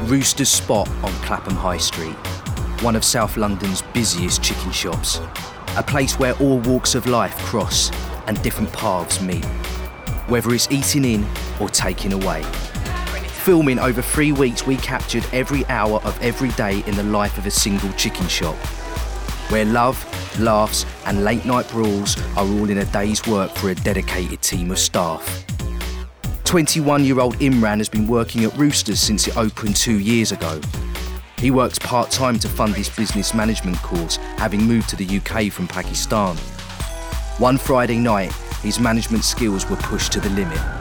Rooster's Spot on Clapham High Street, one of South London's busiest chicken shops, a place where all walks of life cross and different paths meet, whether it's eating in or taking away. Filming over 3 weeks, we captured every hour of every day in the life of a single chicken shop, where love, laughs and late night brawls are all in a day's work for a dedicated team of staff. 21-year-old Imran has been working at Roosters since it opened 2 years ago. He works part-time to fund his business management course, having moved to the UK from Pakistan. One Friday night, his management skills were pushed to the limit.